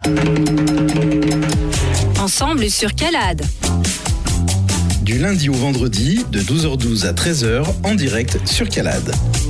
Ensemble sur Calade. Du lundi au vendredi, de 12h12 à 13h, en direct sur Calade.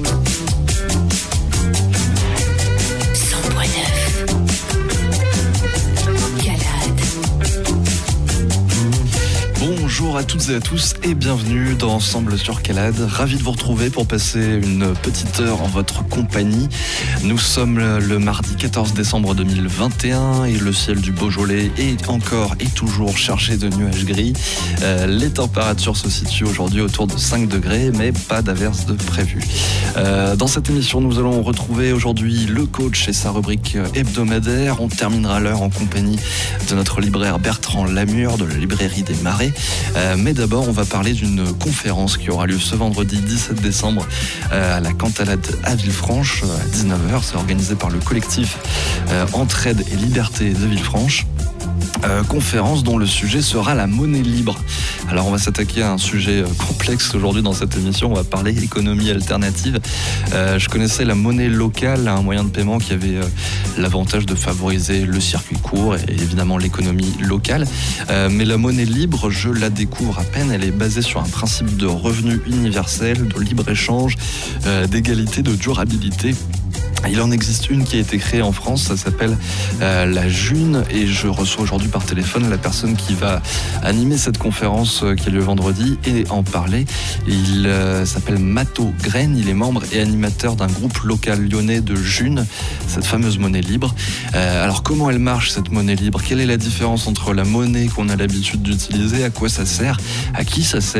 Bonjour à toutes et à tous et bienvenue dans Ensemble sur Calade. Ravi de vous retrouver pour passer une petite heure en votre compagnie. Nous sommes le mardi 14 décembre 2021 et le ciel du Beaujolais est encore et toujours chargé de nuages gris. Les températures se situent aujourd'hui autour de 5 degrés mais pas d'averse de prévu. Dans cette émission, nous allons retrouver aujourd'hui le coach et sa rubrique hebdomadaire. On terminera l'heure en compagnie de notre libraire Bertrand Lamure de la librairie des Marais. Mais d'abord, on va parler d'une conférence qui aura lieu ce vendredi 17 décembre à la Cantalade à Villefranche à 19h. C'est organisé par le collectif Entraide et Liberté de Villefranche. Conférence dont le sujet sera la monnaie libre. Alors on va s'attaquer à un sujet complexe aujourd'hui dans cette émission. On va parler économie alternative. Je connaissais la monnaie locale, un moyen de paiement qui avait l'avantage de favoriser le circuit court et évidemment l'économie locale. Mais la monnaie libre, je la découvre à peine. Elle est basée sur un principe de revenu universel, de libre-échange, d'égalité, de durabilité. Il en existe une qui a été créée en France, ça s'appelle la June, et je reçois aujourd'hui par téléphone la personne qui va animer cette conférence qui a lieu vendredi et en parler. Il s'appelle Matho Graine, il est membre et animateur d'un groupe local lyonnais de June, cette fameuse monnaie libre. Alors comment elle marche cette monnaie libre ? Quelle est la différence entre la monnaie qu'on a l'habitude d'utiliser ? À quoi ça sert ? À qui ça sert ?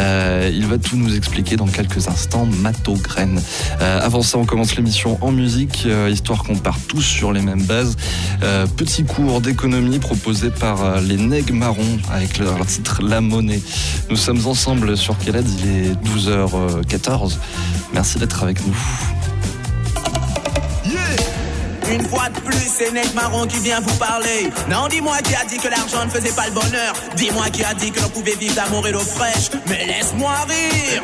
Il va tout nous expliquer dans quelques instants, Matho Graine. Avant ça, on commence l'émission en musique, histoire qu'on parte tous sur les mêmes bases. Petit cours d'économie proposé par les Nègres Marrons avec leur titre La Monnaie. Nous sommes ensemble sur Calade, il est 12h14. Merci d'être avec nous. Une fois de plus, c'est Nègres Marrons qui vient vous parler. Non, dis-moi qui a dit que l'argent ne faisait pas le bonheur. Dis-moi qui a dit que l'on pouvait vivre d'amour et d'eau fraîche. Mais laisse-moi rire.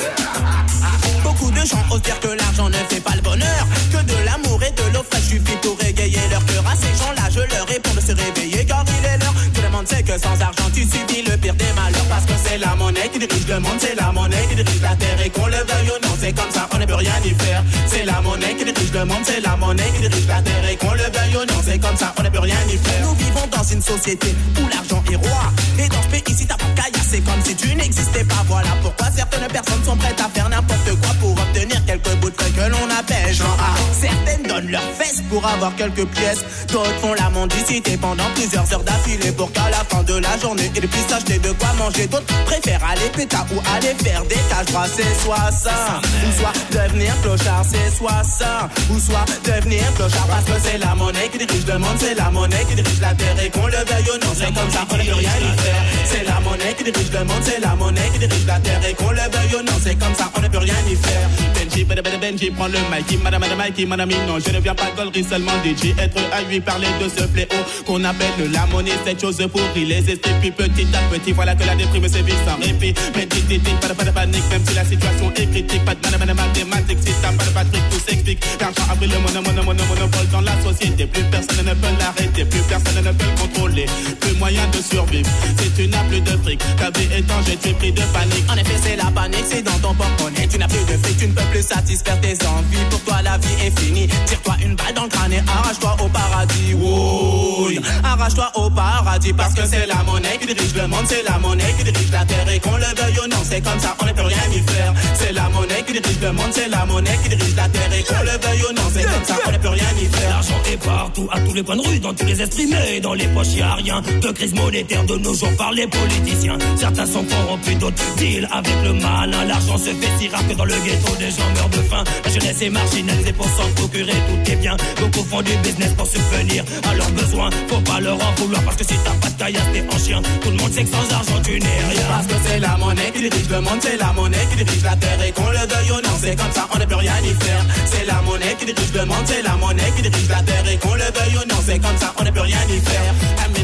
Beaucoup de gens osent dire que l'argent ne fait pas le bonheur, que de l'amour et de l'eau fraîche suffit pour régayer leur cœur. À ces gens-là, je leur réponds de se réveiller car il est l'heure. Tout le monde sait que sans argent, tu subis le pire des malheurs. Parce que c'est la monnaie qui dirige le monde, c'est la monnaie qui dirige la terre. Et qu'on le veuille ou non, c'est comme ça, on ne peut rien y faire. C'est la monnaie qui dirige le monde, c'est la monnaie qui dirige la terre. Et qu'on le veuille ou non, c'est comme ça, on ne peut rien y faire. Nous vivons dans une société où l'argent est roi. Et dans ce pays, si t'as pas de caillasse, c'est comme si tu n'existais pas. Voilà pourquoi certaines personnes sont prêtes à faire n'importe quoi pour obtenir quelques bouts de feuilles que l'on appelle genre A. Certaines donnent leurs fesses pour avoir quelques pièces. D'autres font la mendicité pendant plusieurs heures d'affilée pour qu'à la fin de la journée ils puissent acheter de quoi manger. D'autres préfèrent aller péta ou aller faire des caches droits. C'est soit ça, ou soit devenir clochard. C'est soit ça, ou soit devenir clochard. Parce que c'est la monnaie qui dirige le monde, c'est la monnaie qui dirige la terre. Et qu'on le veuille ou non, c'est comme ça, on ne peut rien y faire. C'est la monnaie qui dirige le monde, c'est la monnaie qui dirige la terre. Et qu'on le veuille ou non, c'est comme ça, on ne peut rien y faire. Benji, prends le Mikey, madame Mikey, madame non, je ne viens pas gollerie seulement DJ, être à lui parler de ce fléau qu'on appelle la monnaie, cette chose pourrie, les esprits, puis petit à petit, voilà que la déprime sévit sans répit, mais pas de panique, même si la situation est critique, pas de mathématiques, si t'as pas de Patrick, tout s'explique, l'argent a pris le monopole dans la société, plus personne ne peut l'arrêter, plus personne ne peut le contrôler, plus moyen de survivre, si tu n'as plus de fric, ta vie est en jeu, tu es pris de panique, en effet c'est la panique, c'est dans ton porte-monnaie, tu n'as plus de fric, tu ne peux plus satisfaire tes envies, pour toi la vie est finie. Tire-toi une balle dans le crâne et arrache-toi au paradis. Oui, arrache-toi au paradis parce que c'est la monnaie qui dirige le monde, c'est la monnaie qui dirige la terre et qu'on le veuille ou non, c'est comme ça, on ne peut rien y faire. C'est la monnaie qui dirige le monde, c'est la monnaie qui dirige la terre et qu'on le veuille ou non, c'est comme ça, on ne peut rien y faire. L'argent est partout, à tous les coins de rue, dans tous les esprits, mais dans les poches y a rien. De crise monétaire de nos jours par les politiciens. Certains sont corrompus, d'autres deal avec le malin. L'argent se fait si rare que dans le ghetto des gens meurent de faim. La jeunesse est marginalisée pour s'en procurer tout est bien. Beaucoup font du business pour subvenir à leurs besoins. Faut pas leur en vouloir parce que si t'as pas de caillasse t'es en chien. Tout le monde sait que sans argent tu n'es rien. Parce que c'est la monnaie qui dirige le monde, c'est la monnaie qui dirige la terre et qu'on le veuille ou non, c'est comme ça, on ne peut rien y faire. C'est la monnaie qui dirige le monde, c'est la monnaie qui dirige la terre et qu'on le veuille ou non, c'est comme ça, on ne peut rien y faire.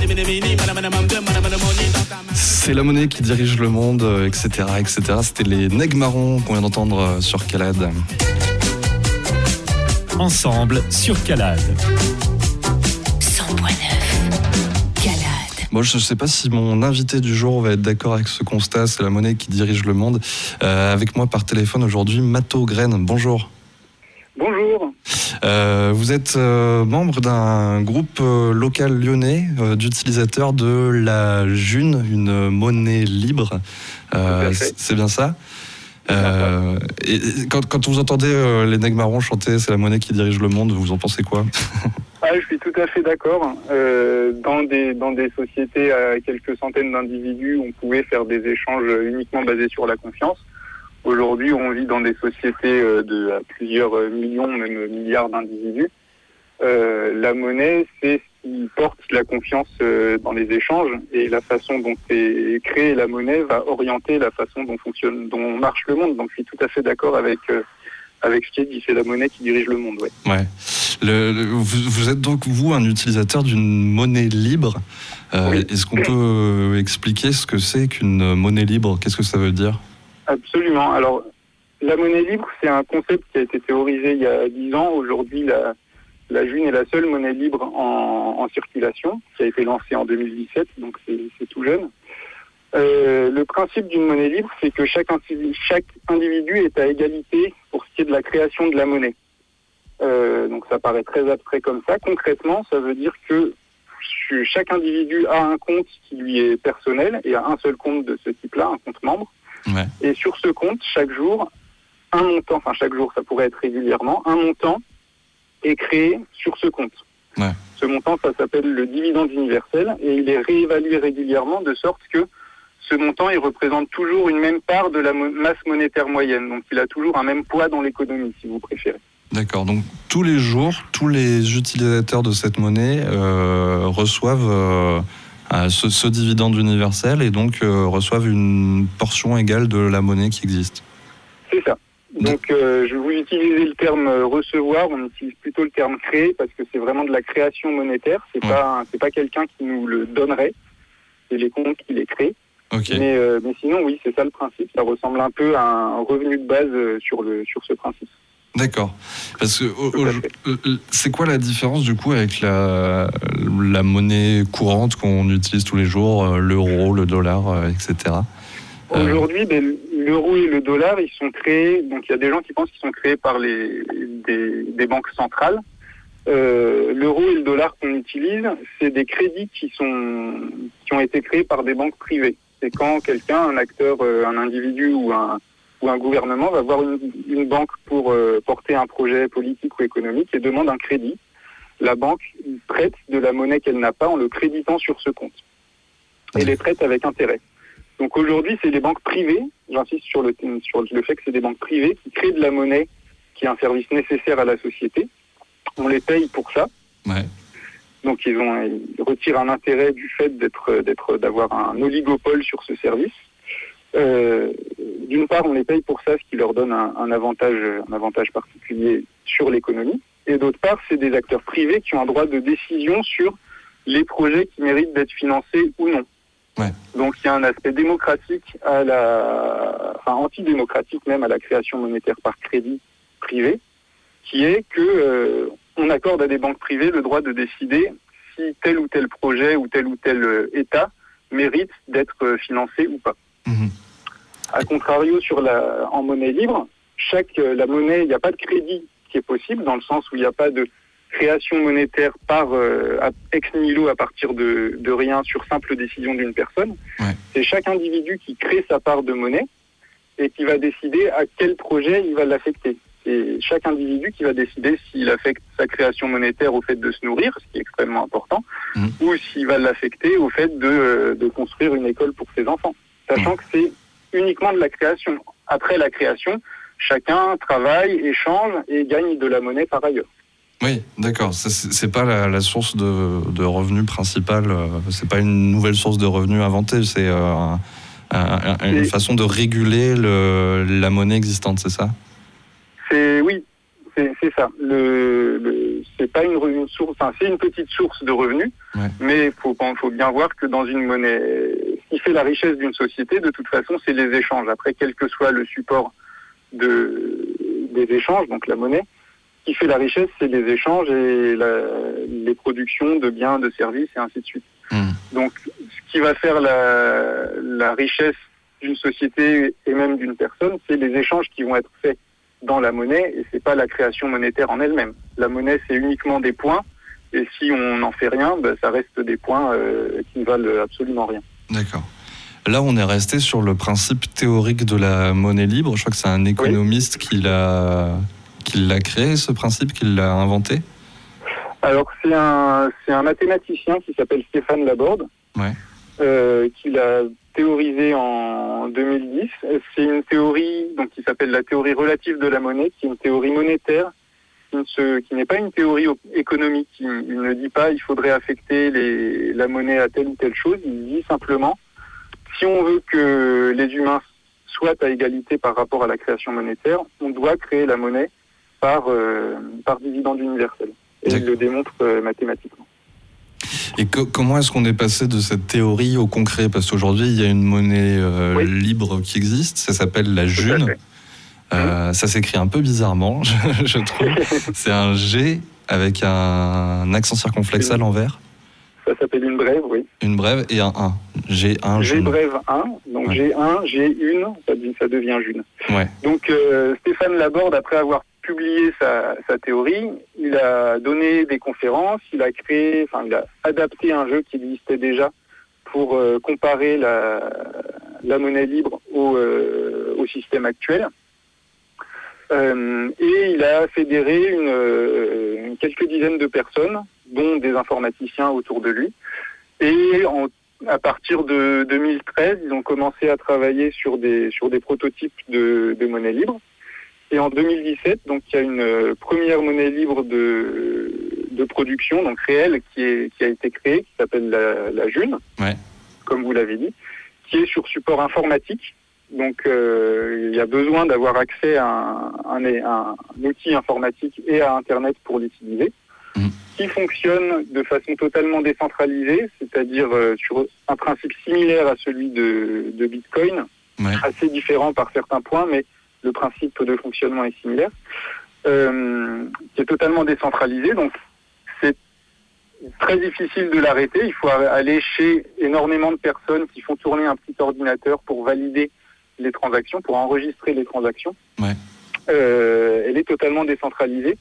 C'est la monnaie qui dirige le monde, etc., etc. C'était les Nègres Marrons qu'on vient d'entendre sur Calade. Ensemble sur Calade. 100.9 Bon, je ne sais pas si mon invité du jour va être d'accord avec ce constat, c'est la monnaie qui dirige le monde. Avec moi par téléphone aujourd'hui, Matho Graine, bonjour. Bonjour. Vous êtes membre d'un groupe local lyonnais d'utilisateurs de la June, une monnaie libre. C'est bien ça ? Et quand vous entendez les nègres marrons chanter « C'est la monnaie qui dirige le monde », vous en pensez quoi ? Je suis tout à fait d'accord. Dans des sociétés à quelques centaines d'individus, on pouvait faire des échanges uniquement basés sur la confiance. Aujourd'hui, on vit dans des sociétés de plusieurs millions, même milliards d'individus. La monnaie, c'est ce qui porte la confiance dans les échanges, et la façon dont est créée la monnaie va orienter la façon dont marche le monde. Donc, je suis tout à fait d'accord avec ce qui est dit. C'est la monnaie qui dirige le monde. Ouais. Vous êtes donc, vous, un utilisateur d'une monnaie libre. Oui. Est-ce qu'on peut expliquer ce que c'est qu'une monnaie libre ? Qu'est-ce que ça veut dire ? Absolument. Alors, la monnaie libre, c'est un concept qui a été théorisé il y a 10 ans. Aujourd'hui, la June est la seule monnaie libre en circulation, qui a été lancée en 2017, donc c'est tout jeune. Le principe d'une monnaie libre, c'est que chaque individu est à égalité pour ce qui est de la création de la monnaie. Donc ça paraît très abstrait comme ça. Concrètement, ça veut dire que chaque individu a un compte qui lui est personnel et a un seul compte de ce type-là, un compte membre. Ouais. Et sur ce compte, chaque jour, chaque jour, ça pourrait être régulièrement, un montant est créé sur ce compte. Ouais. Ce montant, ça s'appelle le dividende universel, et il est réévalué régulièrement de sorte que ce montant, il représente toujours une même part de la masse monétaire moyenne. Donc il a toujours un même poids dans l'économie, si vous préférez. D'accord, donc tous les jours, tous les utilisateurs de cette monnaie reçoivent ce dividende universel, et donc reçoivent une portion égale de la monnaie qui existe. C'est ça. Donc vous utilisez le terme recevoir, on utilise plutôt le terme créer, parce que c'est vraiment de la création monétaire. C'est pas quelqu'un qui nous le donnerait, c'est les comptes qui les créent. Okay. Mais sinon, oui, c'est ça le principe. Ça ressemble un peu à un revenu de base sur ce principe. D'accord. Parce que c'est quoi la différence du coup avec la monnaie courante qu'on utilise tous les jours, l'euro, le dollar, etc. Aujourd'hui, l'euro et le dollar, ils sont créés. Donc il y a des gens qui pensent qu'ils sont créés par des banques centrales. L'euro et le dollar qu'on utilise, c'est des crédits qui ont été créés par des banques privées. C'est quand quelqu'un, un acteur, un individu ou un gouvernement va voir une banque pour porter un projet politique ou économique et demande un crédit. La banque prête de la monnaie qu'elle n'a pas en le créditant sur ce compte. Et les prête avec intérêt. Donc aujourd'hui, c'est des banques privées, j'insiste sur le fait que c'est des banques privées qui créent de la monnaie qui est un service nécessaire à la société. On les paye pour ça. Ouais. Donc ils retirent un intérêt du fait d'avoir un oligopole sur ce service. D'une part, on les paye pour ça, ce qui leur donne un avantage particulier sur l'économie. Et d'autre part, c'est des acteurs privés qui ont un droit de décision sur les projets qui méritent d'être financés ou non. Ouais. Donc il y a un aspect démocratique antidémocratique même à la création monétaire par crédit privé, qui est que on accorde à des banques privées le droit de décider si tel ou tel projet ou tel État mérite d'être financé ou pas. Mmh. A contrario, en monnaie libre, la monnaie, il n'y a pas de crédit qui est possible, dans le sens où il n'y a pas de création monétaire par ex nihilo à partir de rien sur simple décision d'une personne. Ouais. C'est chaque individu qui crée sa part de monnaie et qui va décider à quel projet il va l'affecter. C'est chaque individu qui va décider s'il affecte sa création monétaire au fait de se nourrir, ce qui est extrêmement important, ou s'il va l'affecter au fait de construire une école pour ses enfants. Sachant que c'est uniquement de la création. Après la création, chacun travaille, échange et gagne de la monnaie par ailleurs. Oui, d'accord. C'est pas la source de revenus principale. C'est pas une nouvelle source de revenus inventée. C'est une façon de réguler la monnaie existante, c'est ça ? Oui, c'est ça. C'est pas une source. Enfin, c'est une petite source de revenus, ouais. Mais faut bien voir que dans une monnaie, ce qui fait la richesse d'une société, de toute façon, c'est les échanges. Après, quel que soit le support des échanges, donc la monnaie, ce qui fait la richesse, c'est les échanges et les productions de biens, de services et ainsi de suite. Donc, ce qui va faire la richesse d'une société et même d'une personne, c'est les échanges qui vont être faits dans la monnaie et c'est pas la création monétaire en elle-même. La monnaie, c'est uniquement des points et si on n'en fait rien, ça reste des points qui ne valent absolument rien. D'accord. Là, on est resté sur le principe théorique de la monnaie libre. Je crois que c'est un économiste qui l'a créé, ce principe, qui l'a inventé. Alors, c'est un mathématicien qui s'appelle Stéphane Laborde, qui l'a théorisé en 2010. C'est une théorie qui s'appelle la théorie relative de la monnaie, qui est une théorie monétaire, qui n'est pas une théorie économique. Il ne dit pas il faudrait affecter la monnaie à telle ou telle chose. Il dit simplement si on veut que les humains soient à égalité par rapport à la création monétaire, on doit créer la monnaie par dividende universel. Et il le démontre mathématiquement. Et comment est-ce qu'on est passé de cette théorie au concret ? Parce qu'aujourd'hui, il y a une monnaie libre qui existe, ça s'appelle la June. Ça s'écrit un peu bizarrement, je trouve. C'est un G avec un accent circonflexe à l'envers. Ça s'appelle une brève, oui. Une brève et un 1. G1, G brève 1, donc G1, G1, ça devient June. Ouais. Donc Stéphane Laborde, après avoir publié sa théorie, il a donné des conférences, il a adapté un jeu qui existait déjà pour comparer la monnaie libre au système actuel. Et il a fédéré quelques dizaines de personnes, dont des informaticiens autour de lui. Et à partir de 2013, ils ont commencé à travailler sur des prototypes de monnaie libre. Et en 2017, donc il y a une première monnaie libre de production, donc réelle, qui a été créée, qui s'appelle la June, comme vous l'avez dit, qui est sur support informatique. Donc il y a besoin d'avoir accès à un outil informatique et à Internet pour l'utiliser, qui fonctionne de façon totalement décentralisée, c'est-à-dire sur un principe similaire à celui de Bitcoin, assez différent par certains points, mais le principe de fonctionnement est similaire, qui est totalement décentralisé. Donc c'est très difficile de l'arrêter. Il faut aller chez énormément de personnes qui font tourner un petit ordinateur pour valider les transactions, pour enregistrer les transactions. Elle est totalement décentralisée.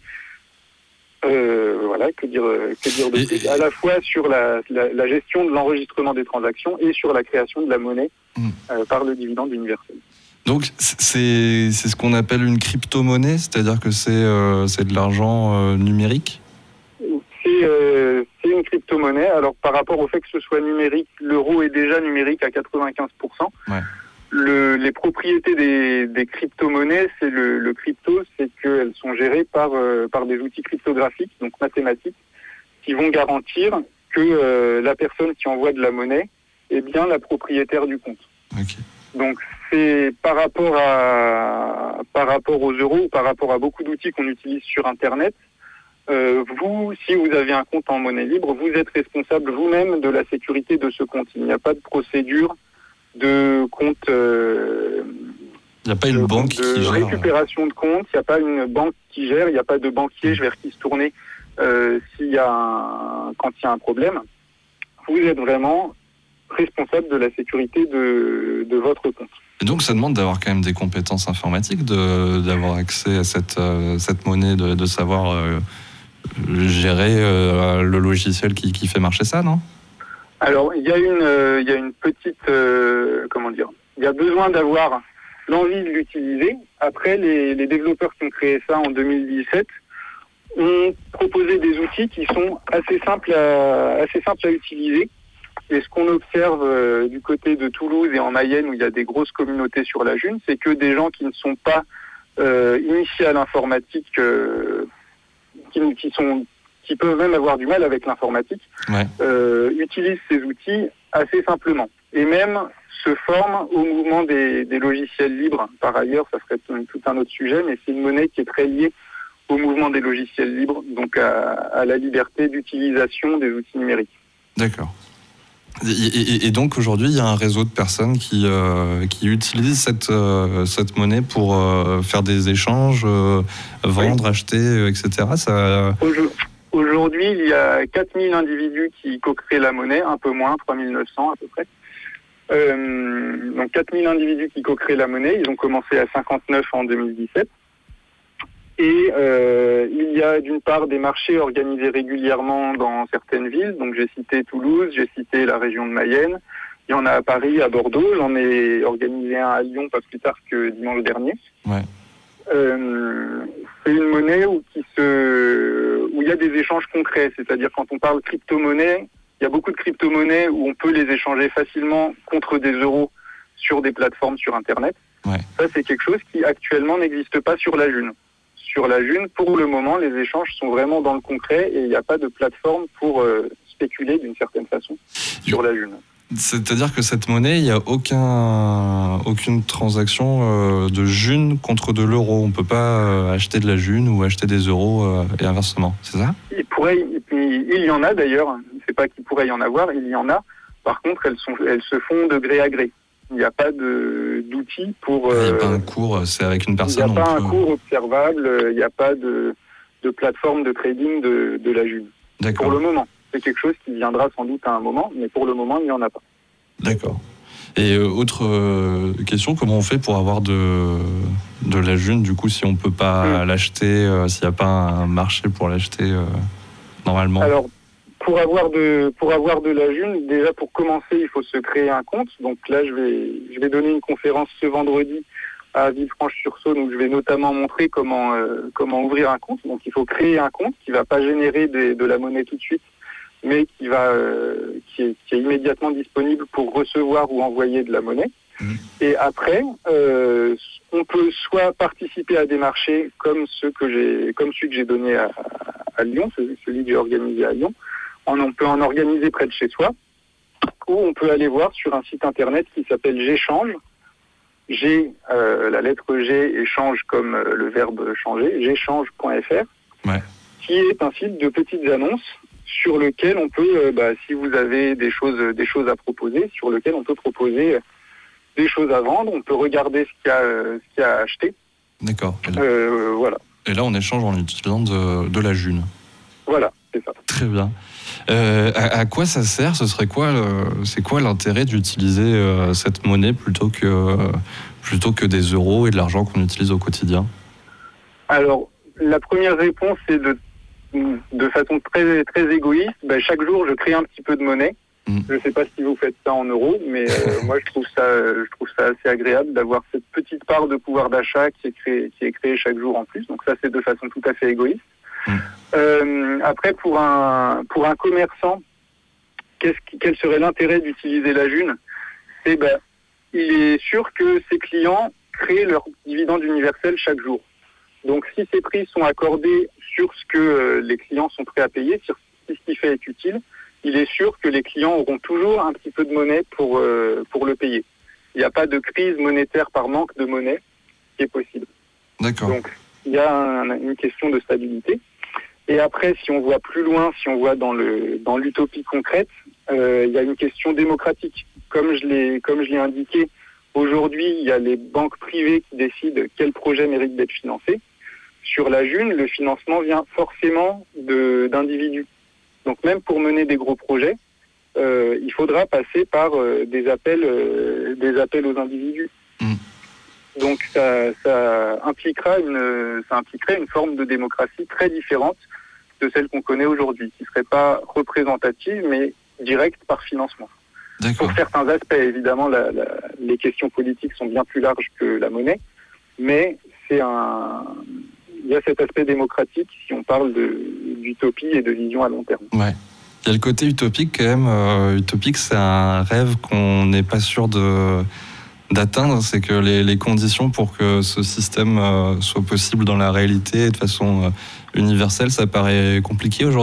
Que dire de plus, à la fois sur la gestion de l'enregistrement des transactions et sur la création de la monnaie par le dividende universel. Donc c'est ce qu'on appelle une crypto-monnaie, c'est-à-dire que c'est de l'argent numérique ? C'est une crypto-monnaie. Alors par rapport au fait que ce soit numérique, l'euro est déjà numérique à 95%. Les propriétés des crypto-monnaies, c'est le crypto, c'est qu'elles sont gérées par des outils cryptographiques, donc mathématiques, qui vont garantir que la personne qui envoie de la monnaie est bien la propriétaire du compte. Donc c'est par rapport aux euros ou par rapport à beaucoup d'outils qu'on utilise sur Internet. Vous, si vous avez un compte en monnaie libre, vous êtes responsable vous-même de la sécurité de ce compte. Il n'y a pas de procédure de compte. Il n'y a pas une banque qui gère. Récupération de compte. Il n'y a pas une banque qui gère. Il n'y a pas de banquier vers qui se tourner quand il y a un problème. Vous êtes vraiment responsable de la sécurité de votre compte. Et donc ça demande d'avoir quand même des compétences informatiques, d'avoir accès à cette monnaie, de savoir gérer le logiciel qui fait marcher ça, non ? Alors il y a une petite il y a besoin d'avoir l'envie de l'utiliser. Après les développeurs qui ont créé ça en 2017 ont proposé des outils qui sont assez simples à utiliser. Et ce qu'on observe du côté de Toulouse et en Mayenne, où il y a des grosses communautés sur la June, c'est que des gens qui ne sont pas initiés à l'informatique, qui peuvent même avoir du mal avec l'informatique, utilisent ces outils assez simplement. Et même se forment au mouvement des logiciels libres. Par ailleurs, ça serait tout un autre sujet, mais c'est une monnaie qui est très liée au mouvement des logiciels libres, donc à la liberté d'utilisation des outils numériques. D'accord. Et donc aujourd'hui, il y a un réseau de personnes qui utilisent cette monnaie pour faire des échanges, vendre, acheter, etc. Aujourd'hui, Aujourd'hui, il y a 4000 individus qui co-créent la monnaie, un peu moins, 3900 à peu près. Donc 4000 individus qui co-créent la monnaie, ils ont commencé à 59 en 2017. Et il y a d'une part des marchés organisés régulièrement dans certaines villes. Donc j'ai cité Toulouse, j'ai cité la région de Mayenne. Il y en a à Paris, à Bordeaux. J'en ai organisé un à Lyon pas plus tard que dimanche dernier. Ouais. C'est une monnaie où il y a des échanges concrets. C'est-à-dire quand on parle crypto-monnaie, il y a beaucoup de crypto-monnaies où on peut les échanger facilement contre des euros sur des plateformes sur Internet. Ouais. Ça, c'est quelque chose qui actuellement n'existe pas sur la June. Sur la June, pour le moment, les échanges sont vraiment dans le concret et il n'y a pas de plateforme pour spéculer d'une certaine façon sur la June. C'est-à-dire que cette monnaie, il n'y a aucune transaction de June contre de l'euro. On ne peut pas acheter de la June ou acheter des euros et inversement, c'est ça ? Il y en a d'ailleurs, c'est pas qu'il pourrait y en avoir, il y en a. Par contre, elles se font de gré à gré. Il n'y a pas d'outils pour... Il n'y a pas un cours, c'est avec une personne. Il n'y a pas un cours observable, il n'y a pas de plateforme de trading de la June. D'accord. Pour le moment. C'est quelque chose qui viendra sans doute à un moment, mais pour le moment, il n'y en a pas. D'accord. Et autre question, comment on fait pour avoir de la June, du coup, si on ne peut pas l'acheter, s'il n'y a pas un marché pour l'acheter normalement ? Alors, pour avoir de la June, déjà pour commencer, il faut se créer un compte. Donc là, je vais donner une conférence ce vendredi à Villefranche-sur-Saône, où je vais notamment montrer comment ouvrir un compte. Donc il faut créer un compte qui ne va pas générer de la monnaie tout de suite, mais qui est immédiatement disponible pour recevoir ou envoyer de la monnaie. Et après, on peut soit participer à des marchés comme celui que j'ai donné à Lyon, celui que j'ai organisé à Lyon. On peut en organiser près de chez soi, ou on peut aller voir sur un site internet qui s'appelle J'échange. La lettre G et change comme le verbe changer, j'échange.fr, qui est un site de petites annonces sur lequel on peut, si vous avez des choses à proposer, sur lequel on peut proposer des choses à vendre, on peut regarder ce qu'il y a à acheter. D'accord. Voilà. Et là, on échange en utilisant de la June. Voilà, c'est ça. Très bien. À quoi ça sert ? C'est quoi l'intérêt d'utiliser cette monnaie plutôt que des euros et de l'argent qu'on utilise au quotidien ? Alors, la première réponse, c'est de façon très, très égoïste. Chaque jour, je crée un petit peu de monnaie. Je ne sais pas si vous faites ça en euros, mais moi, je trouve ça assez agréable d'avoir cette petite part de pouvoir d'achat qui est créée chaque jour en plus. Donc ça, c'est de façon tout à fait égoïste. Après, pour un commerçant, quel serait l'intérêt d'utiliser la June ? Il est sûr que ses clients créent leur dividende universel chaque jour. Donc si ces prix sont accordés sur ce que les clients sont prêts à payer, sur si ce qui fait est utile, il est sûr que les clients auront toujours un petit peu de monnaie pour le payer. Il n'y a pas de crise monétaire par manque de monnaie qui est possible. D'accord. Donc il y a une question de stabilité. Et après, si on voit plus loin, si on voit dans l'utopie concrète, il y a une question démocratique. Comme je l'ai indiqué, aujourd'hui, il y a les banques privées qui décident quel projet mérite d'être financé. Sur la June, le financement vient forcément d'individus. Donc même pour mener des gros projets, il faudra passer par des appels aux individus. Donc ça impliquerait une forme de démocratie très différente de celle qu'on connaît aujourd'hui, qui ne serait pas représentative, mais directe par financement. D'accord. Pour certains aspects, évidemment, les questions politiques sont bien plus larges que la monnaie, mais il y a cet aspect démocratique si on parle d'utopie et de vision à long terme. Ouais. Il y a le côté utopique quand même. Utopique, c'est un rêve qu'on n'est pas sûr d'atteindre. C'est que les conditions pour que ce système soit possible dans la réalité de façon universelle, ça paraît compliqué aujourd'hui ?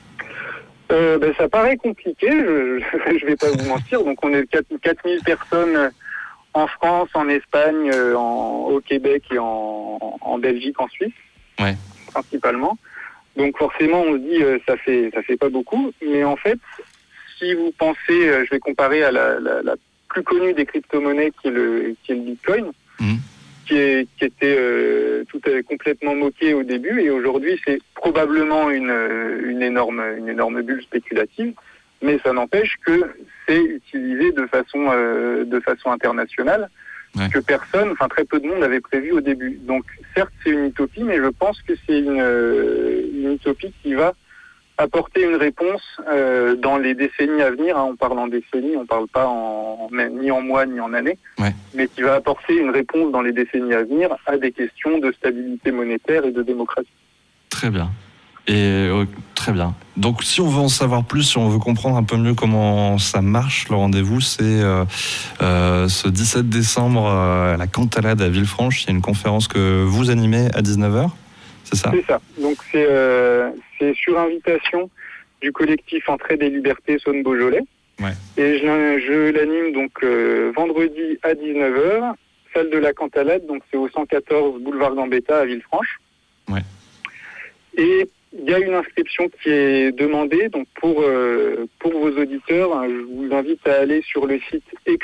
Ça paraît compliqué, je vais pas vous mentir. Donc on est 4000 personnes en France, en Espagne, au Québec et en Belgique, en Suisse, principalement. Donc forcément on se dit ça fait pas beaucoup. Mais en fait, si vous pensez, je vais comparer à la plus connue des crypto-monnaies qui est le Bitcoin, qui était complètement moqué au début, et aujourd'hui c'est probablement une énorme bulle spéculative, mais ça n'empêche que c'est utilisé de façon internationale, que très peu de monde avait prévu au début. Donc certes c'est une utopie, mais je pense que c'est une utopie qui va apporter une réponse dans les décennies à venir. On parle en décennies, on ne parle pas ni en mois ni en années, mais qui va apporter une réponse dans les décennies à venir à des questions de stabilité monétaire et de démocratie. Très bien. Très bien. Donc si on veut en savoir plus, si on veut comprendre un peu mieux comment ça marche, le rendez-vous, c'est ce 17 décembre à la Cantalade à Villefranche. Il y a une conférence que vous animez à 19h, c'est ça ? C'est ça. Donc c'est sur invitation du collectif Entraide et Liberté Saône-Beaujolais. Ouais. Et je l'anime donc vendredi à 19h, salle de la Cantalade, donc c'est au 114 boulevard Gambetta à Villefranche. Ouais. Et il y a une inscription qui est demandée, donc pour vos auditeurs, je vous invite à aller sur le site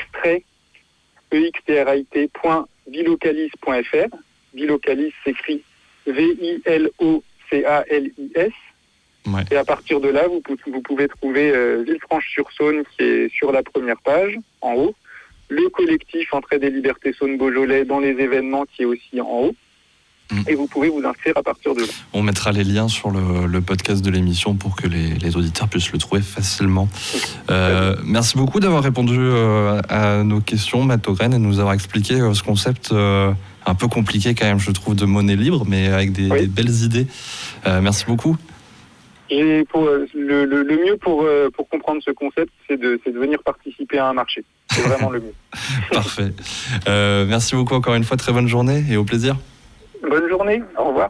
extrait.bilocalis.fr. Bilocalis s'écrit VILOCALIS. Ouais. Et à partir de là, vous pouvez trouver Villefranche-sur-Saône qui est sur la première page, en haut. Le collectif Entraide et Liberté Saône-Beaujolais dans les événements qui est aussi en haut. Et vous pouvez vous inscrire à partir de là. On mettra les liens sur le podcast de l'émission pour que les auditeurs puissent le trouver facilement. Merci beaucoup d'avoir répondu à nos questions, Matt Ogren, et de nous avoir expliqué ce concept un peu compliqué quand même, je trouve, de monnaie libre, mais avec des belles idées. Merci beaucoup. Et le mieux pour comprendre ce concept, c'est de venir participer à un marché. C'est vraiment le mieux. Parfait. Merci beaucoup encore une fois, très bonne journée et au plaisir. Bonne journée, au revoir.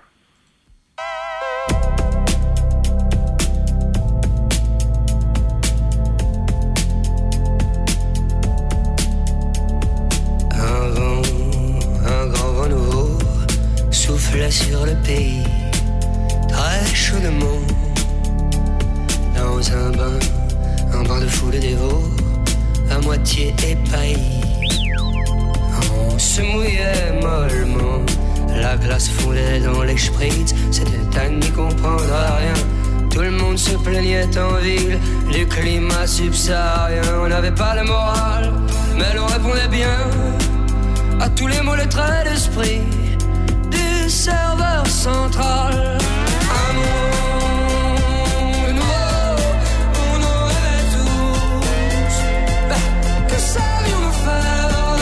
Un grand vent nouveau souffle sur le pays, très chaudement. Dans un bain de foule dévot, à moitié épahis. On se mouillait mollement. La glace fondait dans les spritz, c'était à n'y comprendre rien. Tout le monde se plaignait en ville du climat subsaharien. On n'avait pas le moral, mais l'on répondait bien à tous les mots, les traits d'esprit du serveur central. Un monde nouveau, on en rêvait tous. Que savions-nous faire?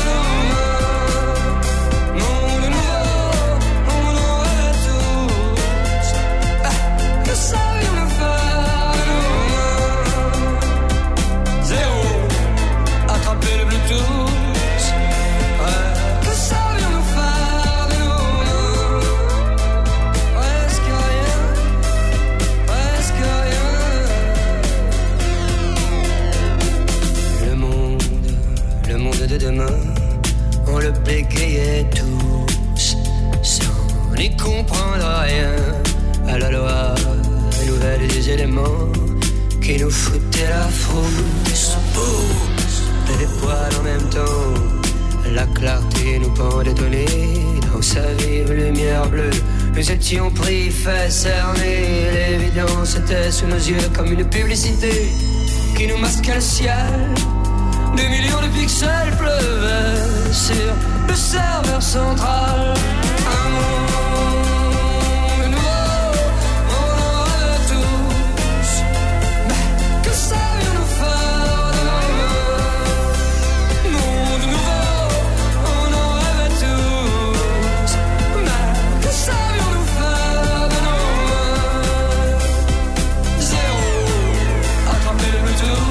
On le bégayait tous sans n'y comprendre rien à la loi nouvelle des éléments qui nous foutaient la frousse. Des poils en même temps, la clarté nous pendait au nez. Dans sa vive lumière bleue, nous étions pris, fait cerner. L'évidence était sous nos yeux comme une publicité qui nous masquait le ciel. Des millions de pixels pleuvaient sur le serveur central. Un monde nouveau, on en rêvait tous. Mais que savions-nous faire de demain? Monde nouveau, on en rêvait tous. Mais que savions-nous faire de demain? Zéro, attraper le Bluetooth.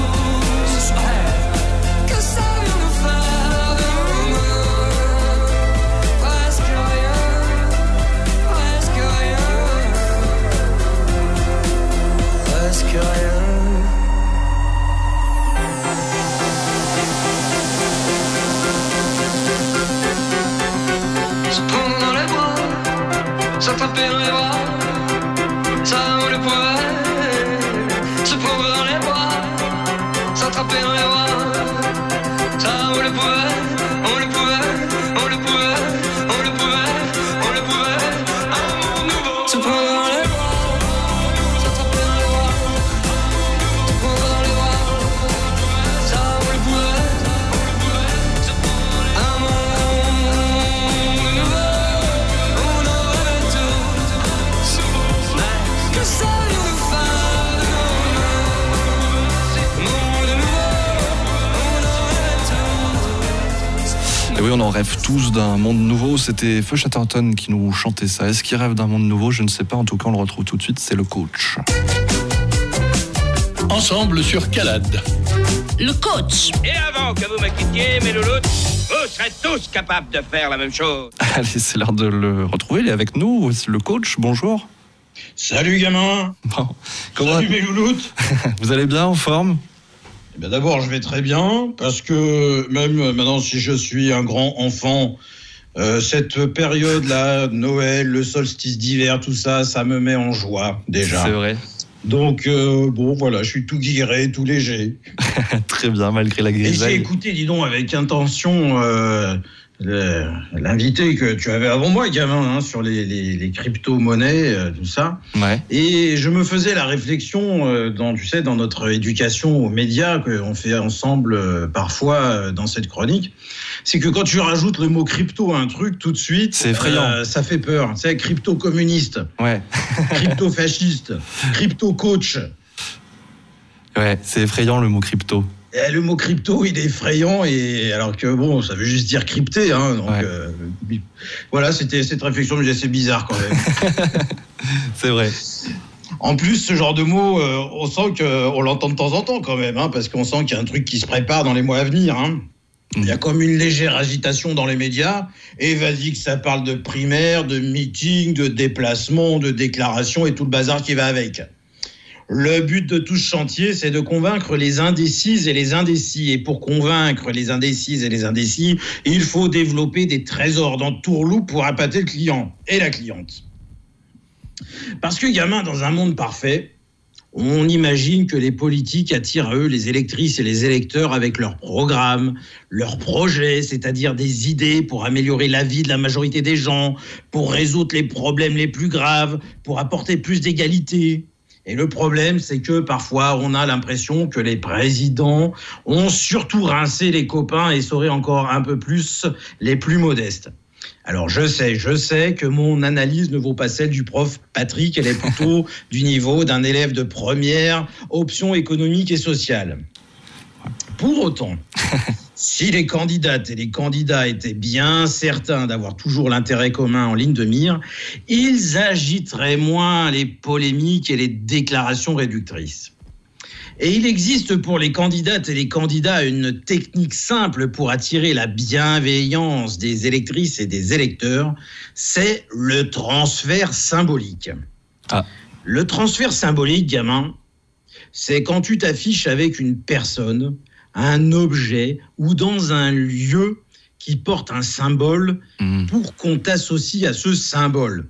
S'attraper dans les bras, ça on le pouvait. Se prendre dans les bras, s'attraper dans les bras, ça on le pouvait, on le pouvait, on le pouvait, on le pouvait. Et oui, on en rêve tous d'un monde nouveau. C'était Feu Chatterton qui nous chantait ça. Est-ce qu'il rêve d'un monde nouveau ? Je ne sais pas. En tout cas, on le retrouve tout de suite. C'est le coach. Ensemble sur Calade. Le coach. Et avant que vous me quittiez, mes louloutes, vous serez tous capables de faire la même chose. Allez, c'est l'heure de le retrouver. Il est avec nous. Le coach, bonjour. Salut gamin. Bon. Salut mes louloutes. Vous allez bien, en forme ? Eh bien, d'abord, je vais très bien, parce que même maintenant, si je suis un grand enfant, cette période-là, Noël, le solstice d'hiver, tout ça, ça me met en joie, déjà. C'est vrai. Donc, bon, voilà, je suis tout guiré, tout léger. Très bien, malgré la grisaille. Et j'ai écouté, dis donc, avec intention, l'invité que tu avais avant moi, gamin, sur les crypto-monnaies, tout ça. Ouais. Et je me faisais la réflexion, dans notre éducation aux médias, qu'on fait ensemble parfois dans cette chronique, c'est que quand tu rajoutes le mot crypto à un truc, tout de suite, c'est effrayant. Ça fait peur. Tu sais, crypto-communiste, ouais. Crypto-fasciste, crypto-coach. Ouais, c'est effrayant le mot crypto. Et le mot crypto, il est effrayant, et alors que bon, ça veut juste dire crypté, donc ouais. Voilà, c'était cette réflexion, mais c'est bizarre quand même. C'est vrai. En plus, ce genre de mot, on sent qu'on l'entend de temps en temps quand même, parce qu'on sent qu'il y a un truc qui se prépare dans les mois à venir. Il y a comme une légère agitation dans les médias, et vas-y que ça parle de primaire, de meeting, de déplacement, de déclaration et tout le bazar qui va avec. Le but de tout ce chantier, c'est de convaincre les indécises et les indécis. Et pour convaincre les indécises et les indécis, il faut développer des trésors dans Tourloup pour appâter le client et la cliente. Parce que, gamin, dans un monde parfait, on imagine que les politiques attirent à eux les électrices et les électeurs avec leurs programmes, leurs projets, c'est-à-dire des idées pour améliorer la vie de la majorité des gens, pour résoudre les problèmes les plus graves, pour apporter plus d'égalité. Et le problème, c'est que parfois, on a l'impression que les présidents ont surtout rincé les copains et sauraient encore un peu plus les plus modestes. Alors, je sais que mon analyse ne vaut pas celle du prof Patrick, elle est plutôt du niveau d'un élève de première, option économique et sociale. Pour autant, si les candidates et les candidats étaient bien certains d'avoir toujours l'intérêt commun en ligne de mire, ils agiteraient moins les polémiques et les déclarations réductrices. Et il existe pour les candidates et les candidats une technique simple pour attirer la bienveillance des électrices et des électeurs, c'est le transfert symbolique. Ah. Le transfert symbolique, gamin, c'est quand tu t'affiches avec une personne, un objet ou dans un lieu qui porte un symbole pour qu'on t'associe à ce symbole.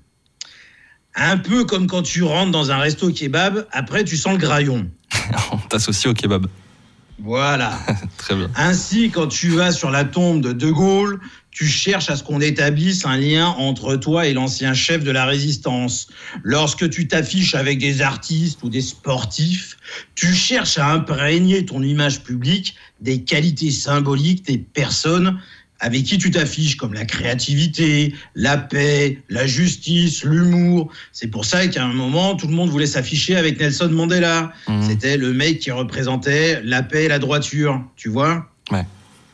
Un peu comme quand tu rentres dans un resto kebab, après tu sens le graillon. On t'associe au kebab. Voilà. Très bien. Ainsi, quand tu vas sur la tombe de De Gaulle, tu cherches à ce qu'on établisse un lien entre toi et l'ancien chef de la résistance. Lorsque tu t'affiches avec des artistes ou des sportifs, tu cherches à imprégner ton image publique des qualités symboliques des personnes avec qui tu t'affiches, comme la créativité, la paix, la justice, l'humour. C'est pour ça qu'à un moment, tout le monde voulait s'afficher avec Nelson Mandela. C'était le mec qui représentait la paix et la droiture, tu vois ? Ouais.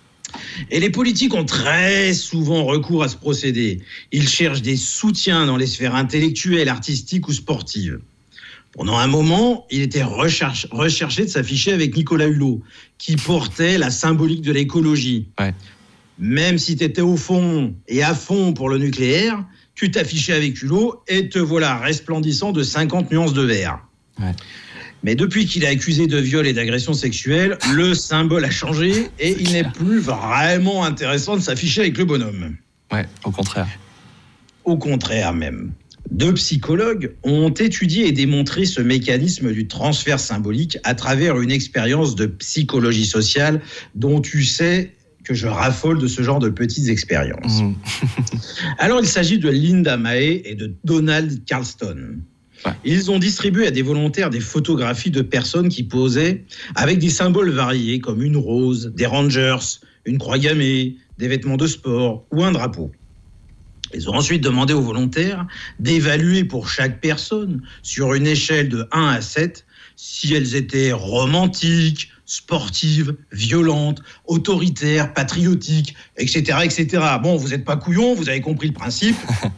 Et les politiques ont très souvent recours à ce procédé. Ils cherchent des soutiens dans les sphères intellectuelles, artistiques ou sportives. Pendant un moment, il était recherché de s'afficher avec Nicolas Hulot, qui portait la symbolique de l'écologie. Ouais. Même si tu étais au fond et à fond pour le nucléaire, tu t'affichais avec Hulot et te voilà resplendissant de 50 nuances de vert. Ouais. Mais depuis qu'il est accusé de viol et d'agression sexuelle, le symbole a changé et il n'est plus vraiment intéressant de s'afficher avec le bonhomme. Ouais, au contraire. Au contraire même. 2 psychologues ont étudié et démontré ce mécanisme du transfert symbolique à travers une expérience de psychologie sociale dont tu sais que je raffole de ce genre de petites expériences. Alors, il s'agit de Linda Mae et de Donald Carlston. Ouais. Ils ont distribué à des volontaires des photographies de personnes qui posaient avec des symboles variés comme une rose, des Rangers, une croix gammée, des vêtements de sport ou un drapeau. Ils ont ensuite demandé aux volontaires d'évaluer pour chaque personne, sur une échelle de 1 à 7, si elles étaient romantiques, sportives, violentes, autoritaires, patriotiques, etc., etc. Bon, vous n'êtes pas couillon, vous avez compris le principe.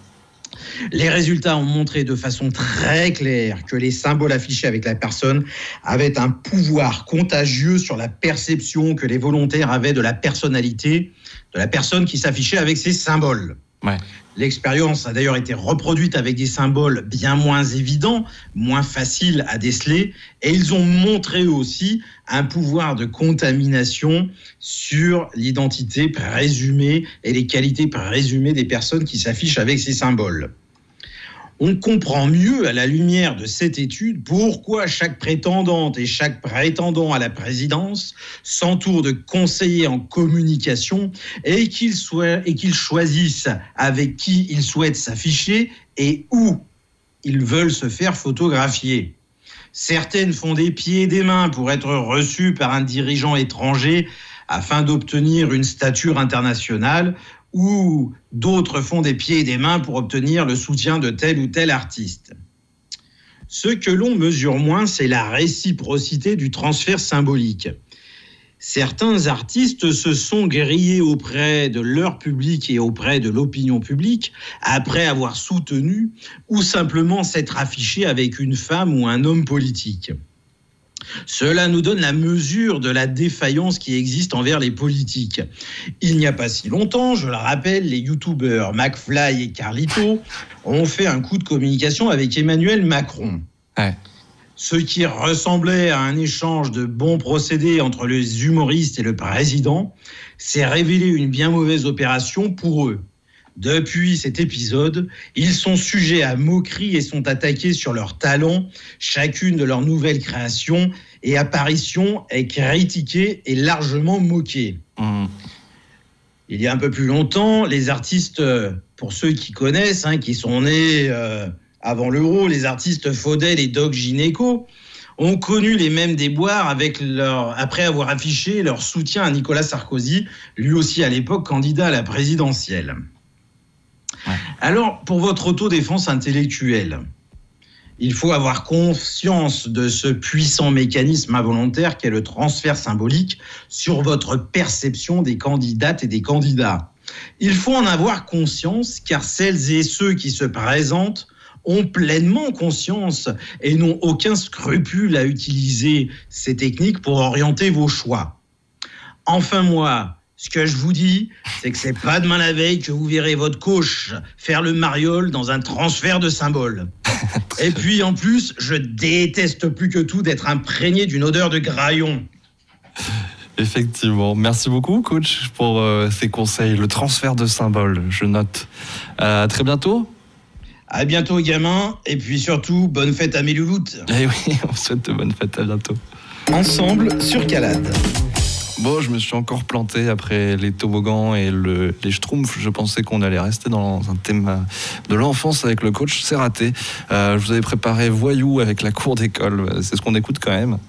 Les résultats ont montré de façon très claire que les symboles affichés avec la personne avaient un pouvoir contagieux sur la perception que les volontaires avaient de la personnalité de la personne qui s'affichait avec ces symboles. Ouais. L'expérience a d'ailleurs été reproduite avec des symboles bien moins évidents, moins faciles à déceler, et ils ont montré aussi un pouvoir de contamination sur l'identité présumée et les qualités présumées des personnes qui s'affichent avec ces symboles. On comprend mieux à la lumière de cette étude pourquoi chaque prétendante et chaque prétendant à la présidence s'entourent de conseillers en communication et qu'ils choisissent avec qui ils souhaitent s'afficher et où ils veulent se faire photographier. Certaines font des pieds et des mains pour être reçues par un dirigeant étranger afin d'obtenir une stature internationale, ou d'autres font des pieds et des mains pour obtenir le soutien de tel ou tel artiste. Ce que l'on mesure moins, c'est la réciprocité du transfert symbolique. Certains artistes se sont grillés auprès de leur public et auprès de l'opinion publique après avoir soutenu ou simplement s'être affichés avec une femme ou un homme politique. Cela nous donne la mesure de la défaillance qui existe envers les politiques. Il n'y a pas si longtemps, je le rappelle, les youtubeurs McFly et Carlito ont fait un coup de communication avec Emmanuel Macron. Ouais. Ce qui ressemblait à un échange de bons procédés entre les humoristes et le président s'est révélé une bien mauvaise opération pour eux. Depuis cet épisode, ils sont sujets à moquerie et sont attaqués sur leur talent. Chacune de leurs nouvelles créations et apparitions est critiquée et largement moquée. Il y a un peu plus longtemps, les artistes, pour ceux qui connaissent, qui sont nés avant l'euro, les artistes Faudel et Doc Gynéco ont connu les mêmes déboires après avoir affiché leur soutien à Nicolas Sarkozy, lui aussi à l'époque candidat à la présidentielle. Ouais. Alors, pour votre autodéfense intellectuelle, il faut avoir conscience de ce puissant mécanisme involontaire qu'est le transfert symbolique sur votre perception des candidates et des candidats. Il faut en avoir conscience car celles et ceux qui se présentent ont pleinement conscience et n'ont aucun scrupule à utiliser ces techniques pour orienter vos choix. Enfin, moi, ce que je vous dis, c'est que c'est pas demain la veille que vous verrez votre coach faire le mariole dans un transfert de symboles. Et puis en plus, je déteste plus que tout d'être imprégné d'une odeur de graillon. Effectivement. Merci beaucoup, coach, pour ces conseils. Le transfert de symboles, je note. À très bientôt. À bientôt, gamins. Et puis surtout, bonne fête à mes louloutes. Eh oui, on souhaite de bonnes fêtes. À bientôt. Ensemble sur Calade. Bon, je me suis encore planté après les toboggans et les schtroumpfs. Je pensais qu'on allait rester dans un thème de l'enfance avec le coach. C'est raté. Je vous avais préparé Voyou avec la cour d'école. C'est ce qu'on écoute quand même.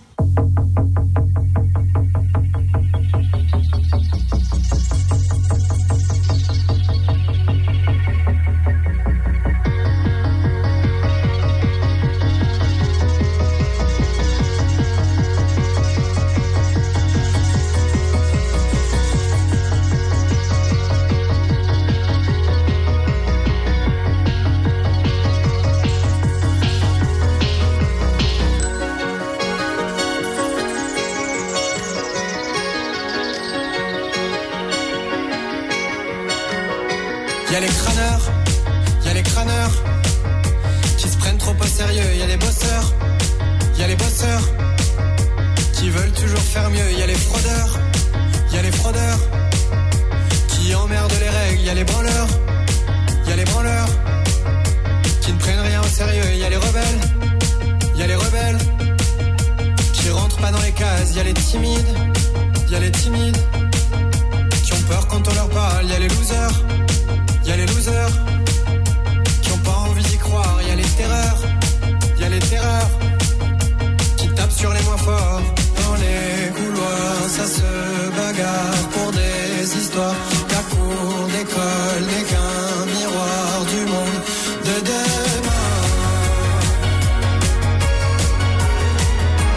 Y'a les crâneurs qui se prennent trop au sérieux. Y'a les bosseurs qui veulent toujours faire mieux. Y'a les fraudeurs qui emmerdent les règles. Y'a les branleurs qui ne prennent rien au sérieux. Y'a les rebelles qui rentrent pas dans les cases. Y'a les timides qui ont peur quand on leur parle. Y'a les losers qui ont pas envie d'y croire. Y'a les terreurs qui tapent sur les moins forts. Dans les couloirs, ça se bagarre pour des histoires. La cour d'école n'est qu'un miroir du monde de demain.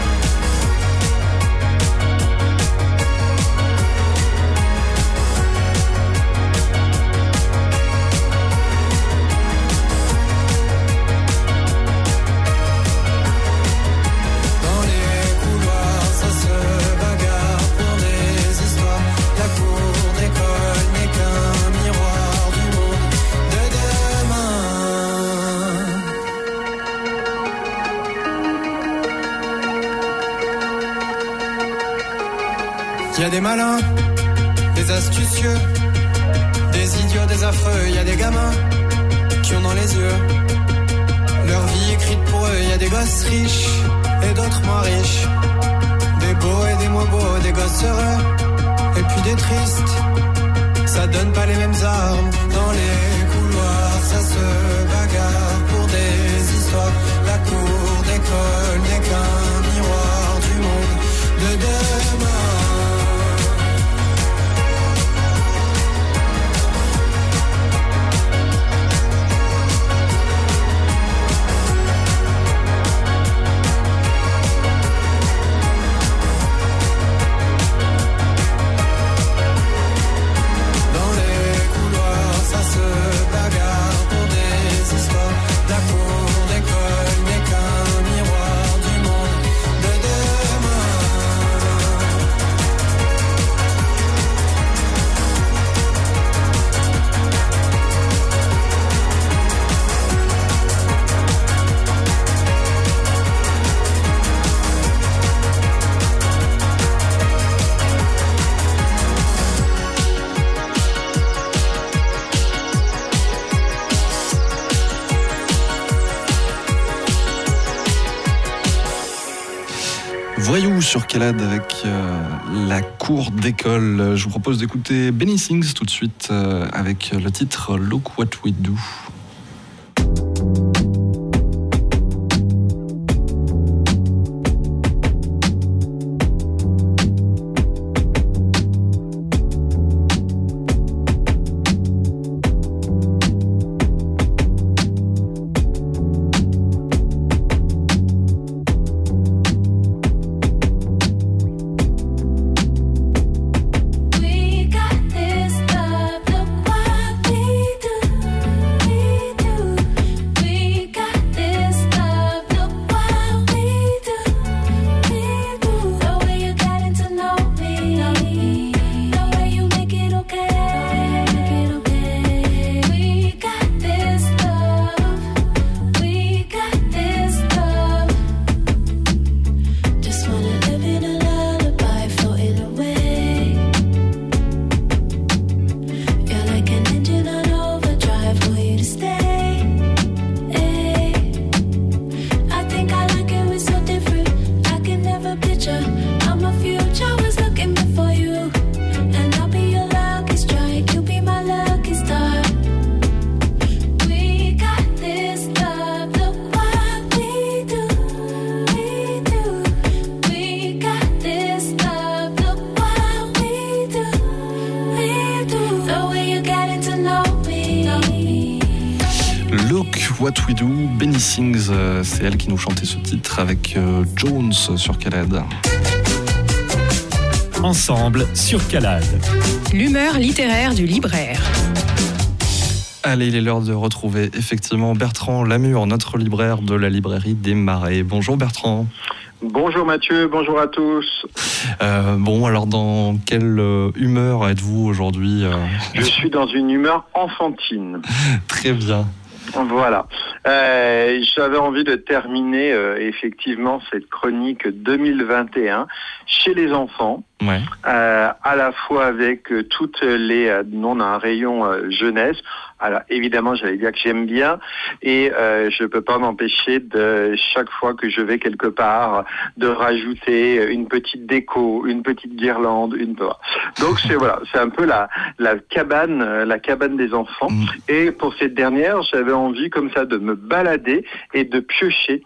Y a des malins, des astucieux, des idiots, des affreux. Y a des gamins qui ont dans les yeux leur vie écrite pour eux. Y a des gosses riches et d'autres moins riches, des beaux et des moins beaux, des gosses heureux et puis des tristes. Ça donne pas les mêmes armes dans les couloirs, ça se bagarre pour des histoires. La cour d'école n'est qu'un miroir du monde de demain. Voyou sur Calade avec la cour d'école. Je vous propose d'écouter Benny Sings tout de suite avec le titre Look What We Do. What We Do, Benny Sings, c'est elle qui nous chantait ce titre avec Jones sur Calade. Ensemble sur Calade. L'humeur littéraire du libraire. Allez, il est l'heure de retrouver effectivement Bertrand Lamure, notre libraire de la librairie des Marais. Bonjour Bertrand. Bonjour Mathieu, bonjour à tous. Bon, alors dans quelle humeur êtes-vous aujourd'hui Je suis dans une humeur enfantine. Très bien. Voilà. J'avais envie de terminer effectivement cette chronique 2021 chez les enfants. Ouais. À la fois avec toutes les... on a un rayon jeunesse. Alors évidemment, j'allais dire que j'aime bien et je peux pas m'empêcher de chaque fois que je vais quelque part de rajouter une petite déco, une petite guirlande, Donc c'est un peu la cabane des enfants. Et pour cette dernière, j'avais envie comme ça de me balader et de piocher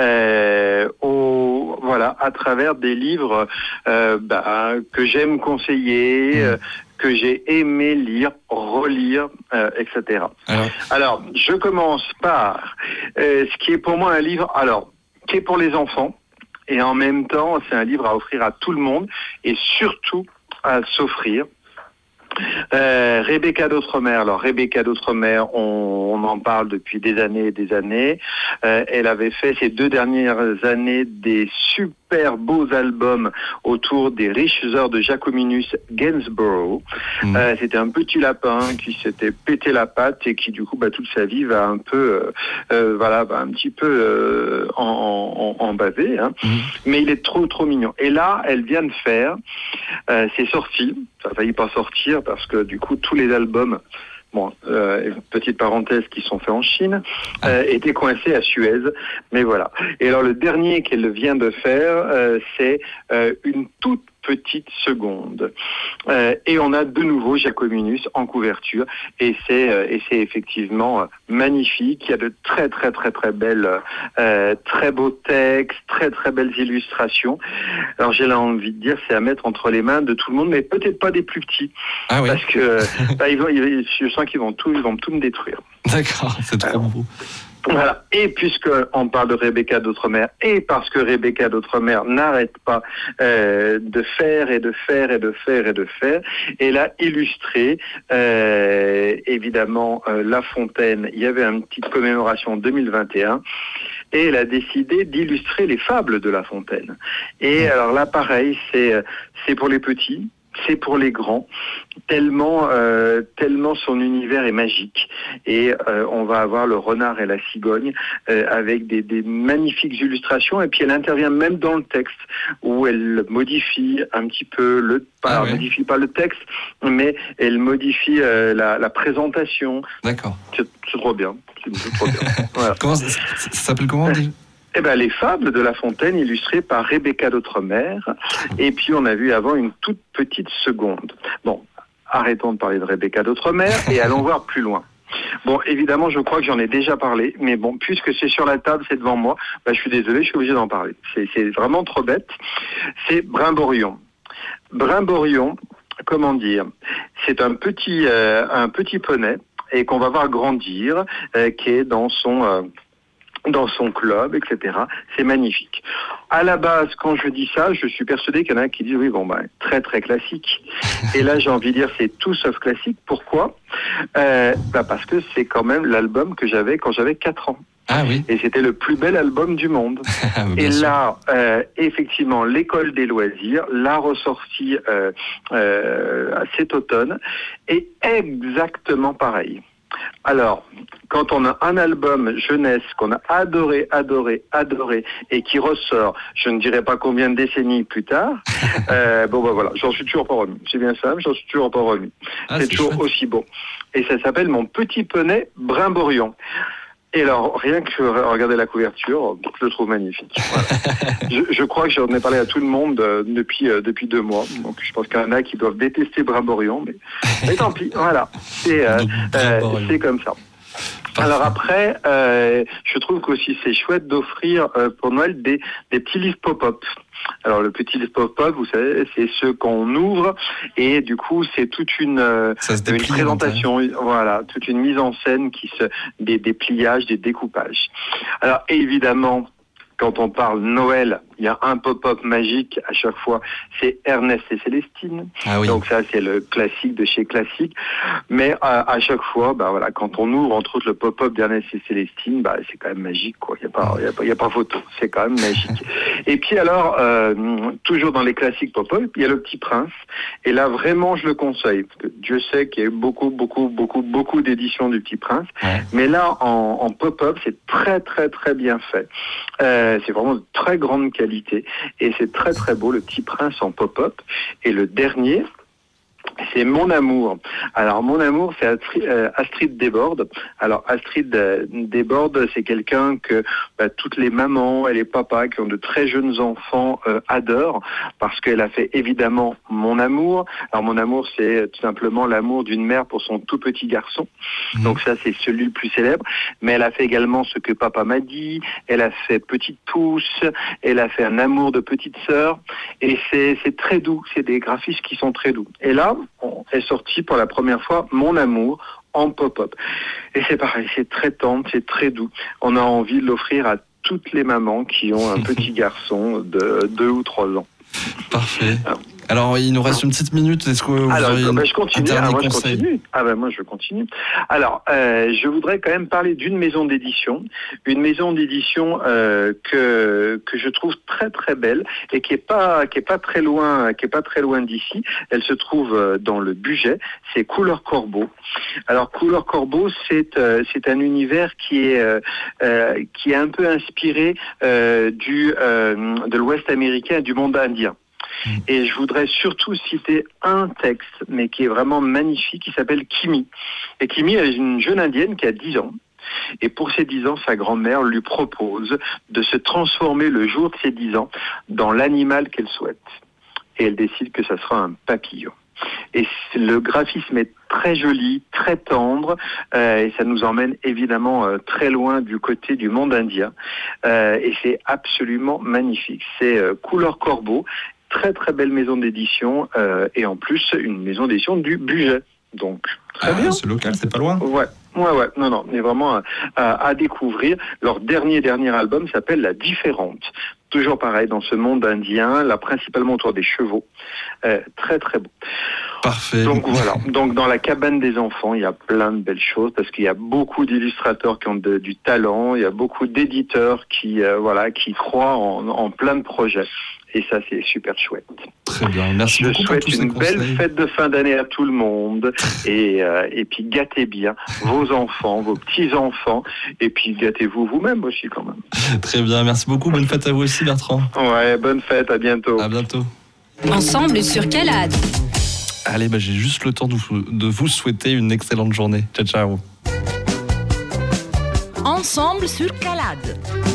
à travers des livres que j'aime conseiller. Que j'ai aimé lire, relire, etc. Alors, je commence par ce qui est pour moi un livre, qui est pour les enfants, et en même temps, c'est un livre à offrir à tout le monde, et surtout à s'offrir. Rebecca d'Outremer. Alors Rebecca d'Outremer, on en parle depuis des années et des années. Elle avait fait ces 2 dernières années des super super beaux albums autour des riches heures de Jacominus Gainsborough. C'était un petit lapin qui s'était pété la patte et qui du coup toute sa vie va un peu va un petit peu en baver, hein. Mais il est trop mignon. Et là, elle vient de faire, c'est sorti, ça a failli pas sortir parce que du coup tous les albums, petite parenthèse, qui sont faits en Chine, étaient coincés à Suez, mais voilà. Et alors le dernier qu'elle vient de faire, c'est une toute petite seconde. Et on a de nouveau Jacominus en couverture, et c'est effectivement magnifique. Il y a de très belles, très beaux textes, très belles illustrations. Alors j'ai là envie de dire, c'est à mettre entre les mains de tout le monde, mais peut-être pas des plus petits, parce que je sens qu'ils vont tout me détruire. D'accord, c'est trop beau. Voilà. Et puisqu'on parle de Rebecca d'Outremer, et parce que Rebecca d'Outremer n'arrête pas de faire, elle a illustré évidemment La Fontaine. Il y avait une petite commémoration en 2021. Et elle a décidé d'illustrer les fables de La Fontaine. Et alors là, pareil, c'est pour les petits, c'est pour les grands, tellement son univers est magique. Et on va avoir le renard et la cigogne avec des magnifiques illustrations. Et puis elle intervient même dans le texte, où elle modifie un petit peu elle modifie pas le texte, mais elle modifie la présentation. D'accord. C'est trop bien. C'est trop bien. Voilà. Ça s'appelle comment déjà ? Les fables de La Fontaine, illustrées par Rebecca d'Outremer. Et puis, on a vu avant une toute petite seconde. Bon, arrêtons de parler de Rebecca d'Outremer et allons voir plus loin. Bon, évidemment, je crois que j'en ai déjà parlé, mais bon, puisque c'est sur la table, c'est devant moi, je suis désolé, je suis obligé d'en parler. C'est vraiment trop bête. C'est Brimborion. Brimborion, comment dire, c'est un petit poney, et qu'on va voir grandir, qui est dans son club, etc. C'est magnifique. À la base, quand je dis ça, je suis persuadé qu'il y en a qui disent oui, très très classique. Et là, j'ai envie de dire c'est tout sauf classique. Pourquoi ? Parce que c'est quand même l'album que j'avais quand j'avais 4 ans. Ah oui. Et c'était le plus bel album du monde. Et là, effectivement, l'École des loisirs l'a ressorti cet automne, est exactement pareil. Alors, quand on a un album jeunesse qu'on a adoré, et qui ressort, je ne dirais pas combien de décennies plus tard, voilà, j'en suis toujours pas remis. C'est bien ça, j'en suis toujours pas remis. C'est toujours chouette. Aussi beau. Et ça s'appelle Mon Petit Poney Brimborion. Et alors, rien que regarder la couverture, je le trouve magnifique. Voilà. je crois que j'en ai parlé à tout le monde depuis 2 mois. Donc, je pense qu'il y en a qui doivent détester Brimborion, mais tant pis. Voilà, c'est comme ça. Alors après, je trouve qu'aussi c'est chouette d'offrir pour Noël des petits livres pop-up. Alors le petit livre pop-up, vous savez, c'est ceux qu'on ouvre et du coup c'est toute une présentation, voilà, toute une mise en scène des pliages, des découpages. Alors évidemment, quand on parle Noël, il y a un pop-up magique à chaque fois, c'est Ernest et Célestine. Ah oui. Donc ça, c'est le classique de chez Classique. Mais à chaque fois, quand on ouvre entre autres le pop-up d'Ernest et Célestine, c'est quand même magique, quoi. Il y a pas photo. C'est quand même magique. Et puis alors, toujours dans les classiques pop-up, il y a Le Petit Prince. Et là, vraiment, je le conseille. Parce que Dieu sait qu'il y a eu beaucoup d'éditions du Petit Prince. Ouais. Mais là, en pop-up, c'est très, très, très bien fait. C'est vraiment de très grande qualité et c'est très très beau, Le Petit Prince en pop-up. Et le dernier, c'est Mon Amour. Alors Mon Amour, c'est Astrid Desbordes. Alors Astrid Desbordes, c'est quelqu'un que toutes les mamans et les papas qui ont de très jeunes enfants adorent parce qu'elle a fait évidemment Mon Amour. Alors Mon Amour, c'est tout simplement l'amour d'une mère pour son tout petit garçon. Donc ça, c'est celui le plus célèbre. Mais elle a fait également Ce que papa m'a dit. Elle a fait Petite Pouce. Elle a fait Un amour de petite sœur. Et c'est très doux. C'est des graphismes qui sont très doux. Et là, est sorti pour la première fois Mon Amour en pop-up. Et c'est pareil, c'est très tendre, c'est très doux. On a envie de l'offrir à toutes les mamans qui ont un petit garçon de 2 ou 3 ans. Parfait. Alors, il nous reste une petite minute. Est-ce que vous auriez je continue. Moi, je continue. Alors, je voudrais quand même parler d'une maison d'édition. Une maison d'édition que je trouve très très belle et qui est pas très loin d'ici. Elle se trouve dans le Bugey. C'est Couleur Corbeau. Alors, Couleur Corbeau, c'est un univers qui est un peu inspiré de l'Ouest américain et du monde indien. Et je voudrais surtout citer un texte, mais qui est vraiment magnifique, qui s'appelle Kimi. Et Kimi, elle est une jeune indienne qui a 10 ans. Et pour ses 10 ans, sa grand-mère lui propose de se transformer le jour de ses 10 ans dans l'animal qu'elle souhaite. Et elle décide que ça sera un papillon. Et le graphisme est très joli, très tendre, et ça nous emmène évidemment très loin du côté du monde indien. Et c'est absolument magnifique. C'est Couleur Corbeau. Très très belle maison d'édition et en plus une maison d'édition du Bugey. Donc très bien. C'est local, c'est pas loin. Ouais. Non, mais vraiment à découvrir. Leur dernier album s'appelle La Différente. Toujours pareil dans ce monde indien, là principalement autour des chevaux. Très très beau. Parfait. Donc voilà. Donc dans la cabane des enfants, il y a plein de belles choses parce qu'il y a beaucoup d'illustrateurs qui ont du talent. Il y a beaucoup d'éditeurs qui croient en plein de projets. Et ça, c'est super chouette. Très bien, merci beaucoup. Je souhaite une belle fête de fin d'année à tout le monde. Et puis, gâtez bien vos enfants, vos petits-enfants. Et puis, gâtez-vous vous-même aussi, quand même. Très bien, merci beaucoup. Bonne fête à vous aussi, Bertrand. Ouais, bonne fête, à bientôt. À bientôt. Ensemble sur Calade. Allez, j'ai juste le temps de vous souhaiter une excellente journée. Ciao, ciao. Ensemble sur Calade.